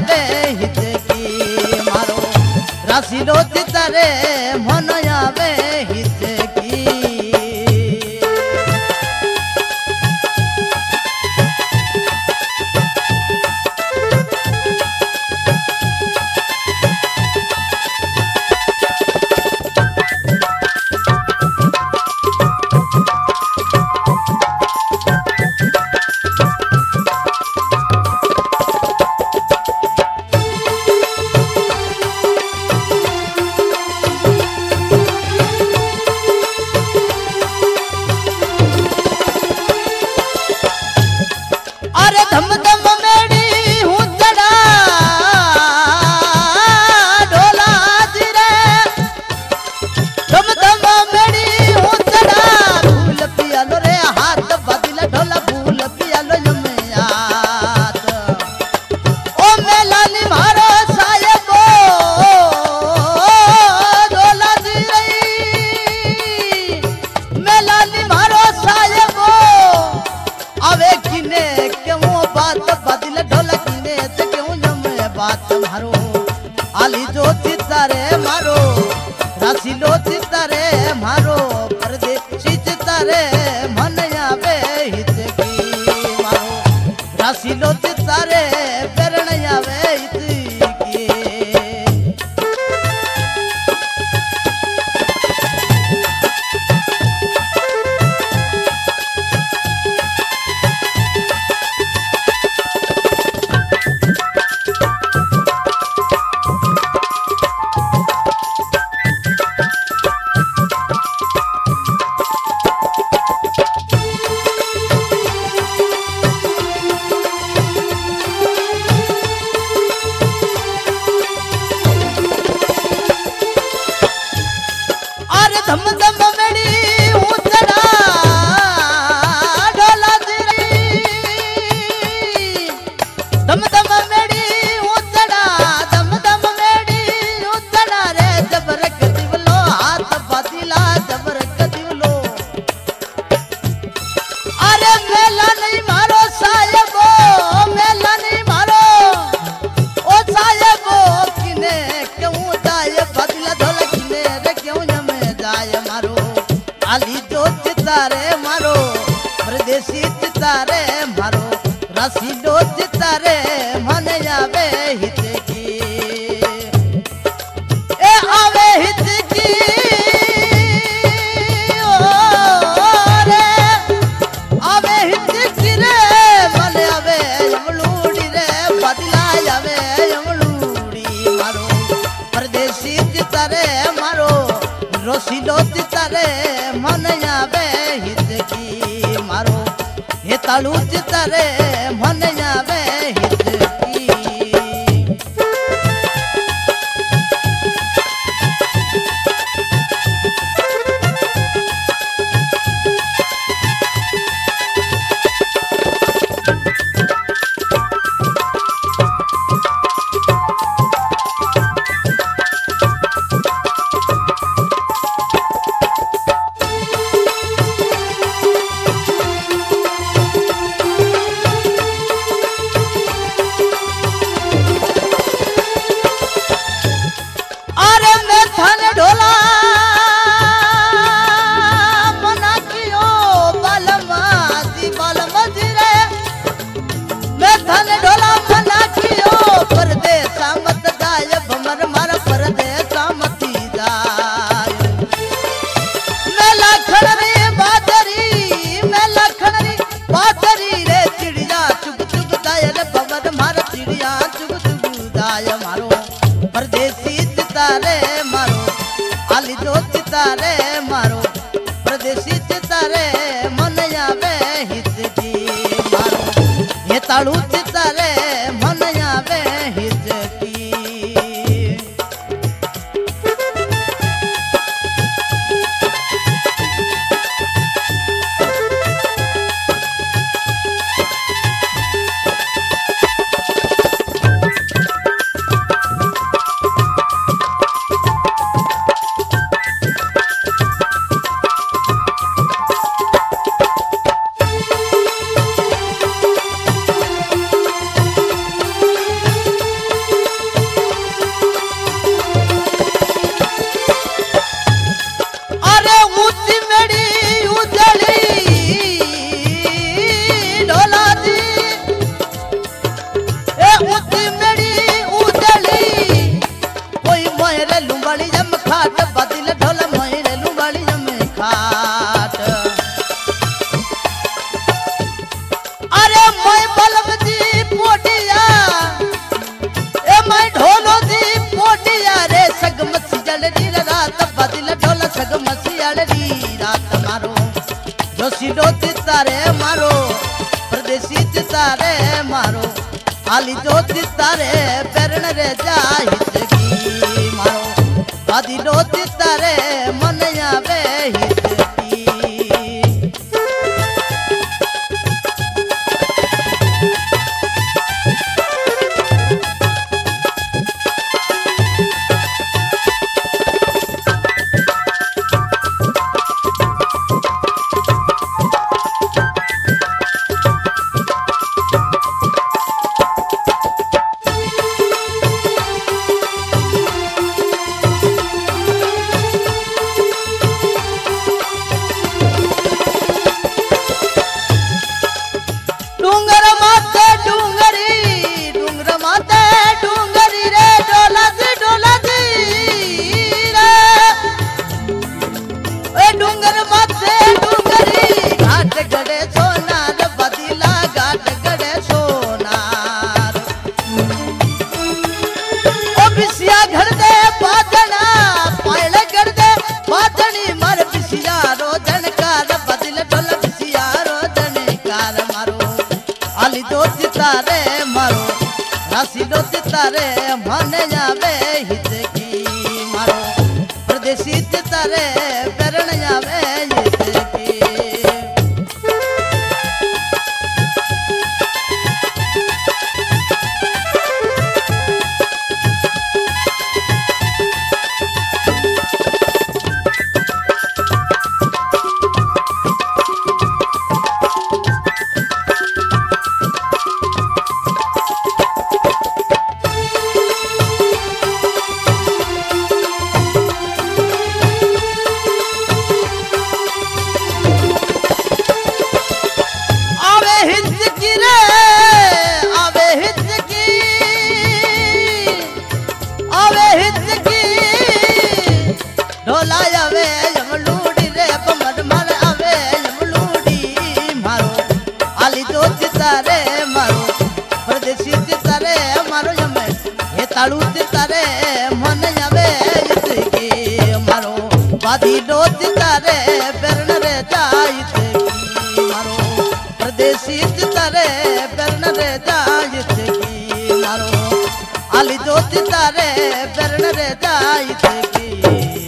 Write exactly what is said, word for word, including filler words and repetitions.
आवे हिचकी मारो रासिलो चितारे मन आवे हिचकी। धम धम मेरी हूँ चढ़ा ढोला जिरे धम धम मेरी हूँ चढ़ा भूल पियालो रे हाथ बदिल ढोला भूल पियालो यमयात ओ मेलानी मारो साहेबो ढोला जिरे मेलानी मारो साहेबो आवे किने बात बदिल ढोलक ने ते क्यों जमे बात मारो आली जो चितारे मारो रासिलो चितारे मारो परदेसी चितारे मन आवे हिचकी मारो रासिलो चितारे पेरण आवे हिचकी। धम धम मेरी हूँ चढ़ा ढोला जिरी धम धम मेरी हूँ चढ़ा धम धम मेरी हूँ चढ़ा रे जबर कदिवलो हाथ बदिला जबर कदिवलो अरे मेला नहीं मारो साहेबो मेला नहीं मारो ओ साहेबो किने क्यों जाए बदिला ढोला किने रे क्यों जाय मारो आली जो चितारे मारो परदेसी चितारे मारो रासिलो चितारे मन आवे हिचकी ए आवे हिचकी ओ रे आवे हिचकी रे मन आवे यमलूड़ी रे बदला आवे यमलूड़ी मारो परदेसी चितारे मारो रोसिलो चितारे मन आवे हिचकी मारो हे तालू चितारे मन आवे हिचकी। चितारे मारो प्रदेशी चितारे मन आवे हिचकी मारो ये तालू चितारे मन आवे हिचकी। રાસીડો તારે મારો પરદેશી તારે મારો આલી જો તારે પેરણ રે જાય હિતકી મારો બાદીડો તારે મન આવે હિતકી તારે મારો રાસીડો તારે મને આવે હિતકી મારો પરદેશી તારે પેરણ આવે હિતકી તારે મારો પરદેશી તારે મારો જમે હે તાળું તારે મન આવે હિતકી મારો બાદીડો તારે પેરણ રે જાય હિતકી મારો પરદેશી તારે પેરણ રે જાય હિતકી મારો આલી જો તારે પેરણ રે જાય હિતકી